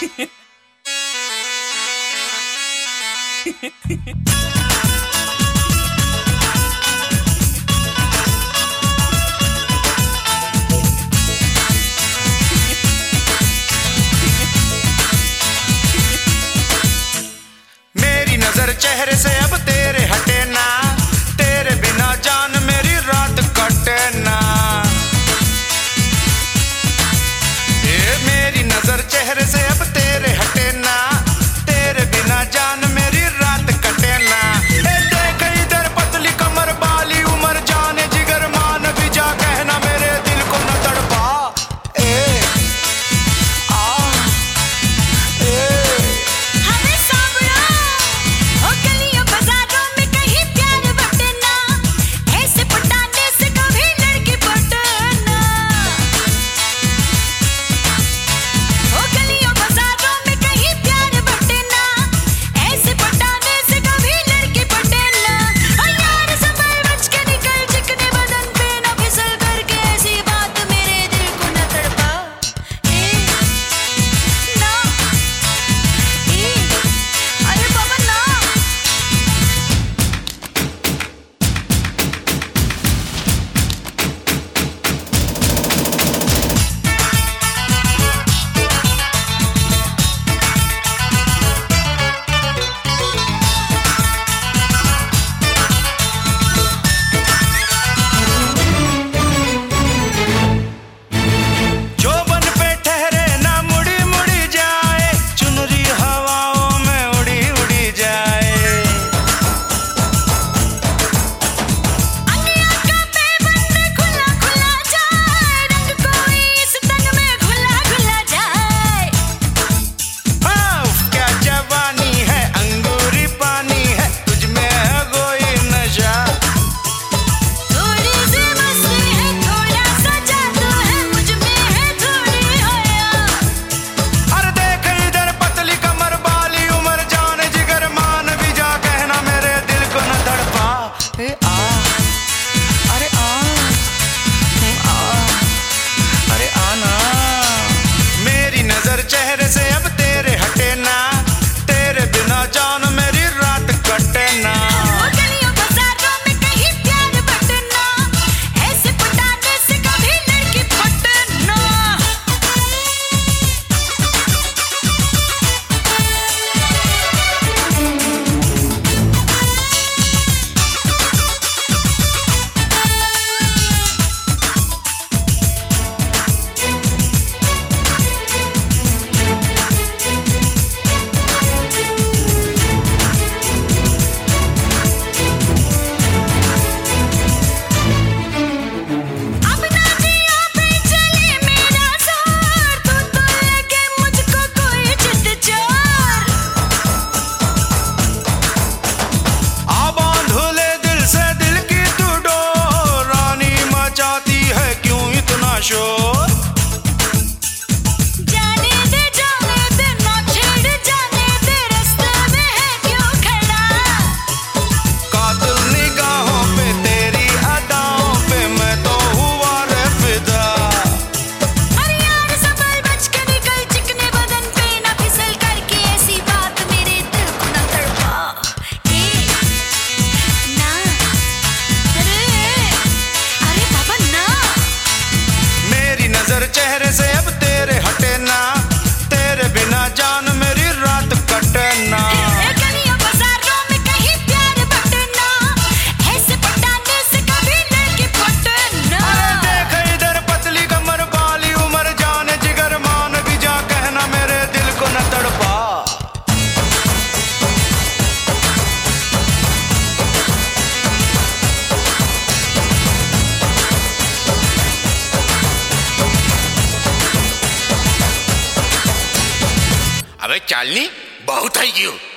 मेरी नजर चेहरे से अब तेरे हटे ना, तेरे बिना जान मेरी रात कटे ना। मेरी नजर चेहरे से अब तेरे हटे ना, तेरे बिना जान मेरी रात कटे ना। देख इधर पतली कमर बाली उमर जाने जिगर मान भी जा, कहना मेरे दिल को न तड़पा। चेहरे से अब तेरे हटे ना, तेरे बिना जान मेरी रात कटे ना। गलियों बाजारों में कहीं प्यार बटना, ऐसे पटाने से कभी लड़की फटना। शोर जाने दे ना छेड़ जाने दे, रास्ते में है क्यों खड़ा। कातिल निगाहों पे तेरी अदाओं पे मैं तो हुआ रे फिदा। अरे यार संभल बच के निकल, चिकने बदन पे ना फिसल करके ऐसी बात मेरे दिल को न तड़पा। ना अरे बाबा ना। मेरी नजर चेहरे से अब तेरे हटे ना, तेरे बिना जान मेरी रात कटे ना। गलियों बाजारों में कहीं प्यार बटना, ऐसे पटाने से कभी लड़की फटना। देख इधर पतली कमर बाली उमर जाने जिगर मान भी जा, कहना मेरे दिल को न तड़पा। अबे चालनी बहुत है क्यों।